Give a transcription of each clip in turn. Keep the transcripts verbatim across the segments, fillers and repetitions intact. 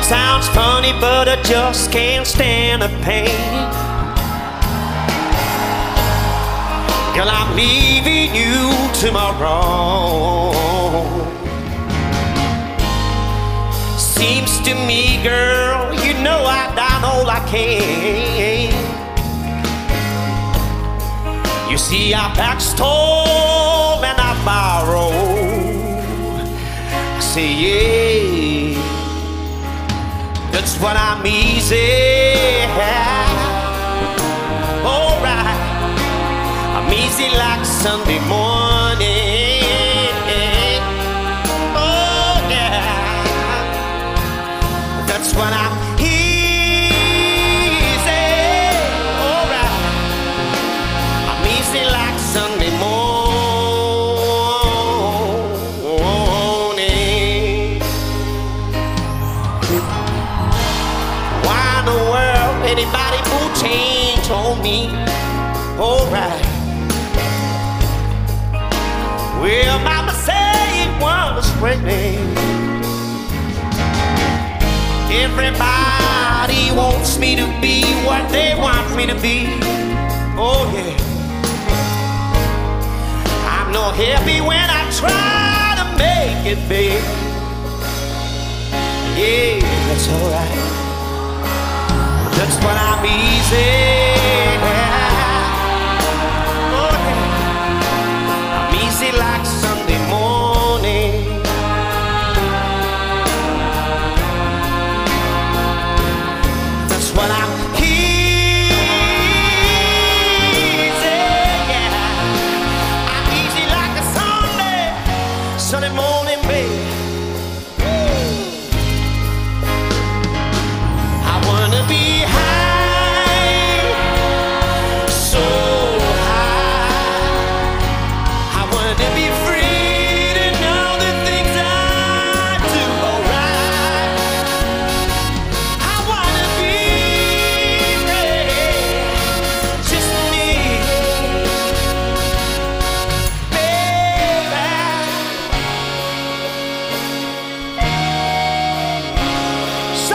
It sounds funny, but I just can't stand the pain. Girl, I'm leaving you tomorrow. Seems to me, girl, you know I've done all I can. You see, I backstole and I borrowed. I say, yeah, that's what I'm easy. Alright, I'm easy like Sunday morning. Oh yeah, that's what I'm easy. Alright, I'm easy like Sunday morning. Why in the world anybody will change on me? Alright. Well, mama said it was raining. Everybody wants me to be what they want me to be. Oh yeah. I'm not happy when I try to make it big. Yeah, that's alright. That's when I'm easy. Like Sunday morning. That's what I'm easy, yeah. I'm easy like a Sunday, Sunday morning, baby. I wanna be high, so to be free to know the things I do alright. I wanna be free, just me, baby. So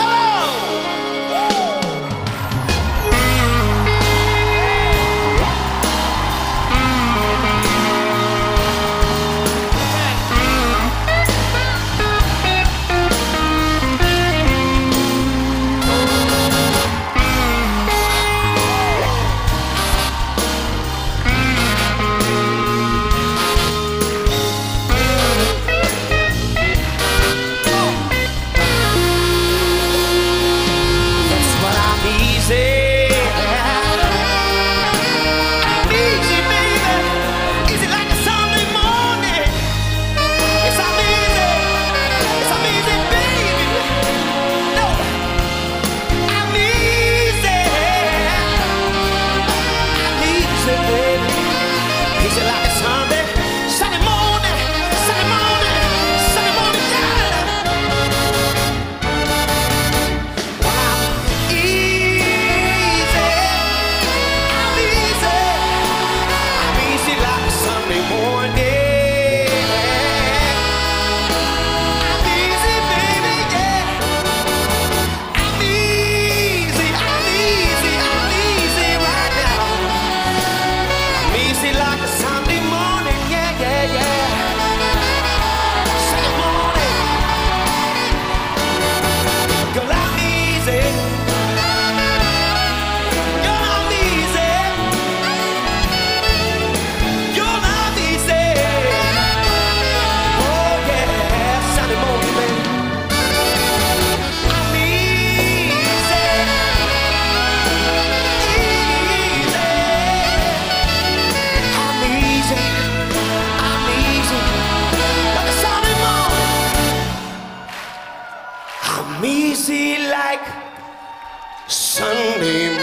I'm easy like Sunday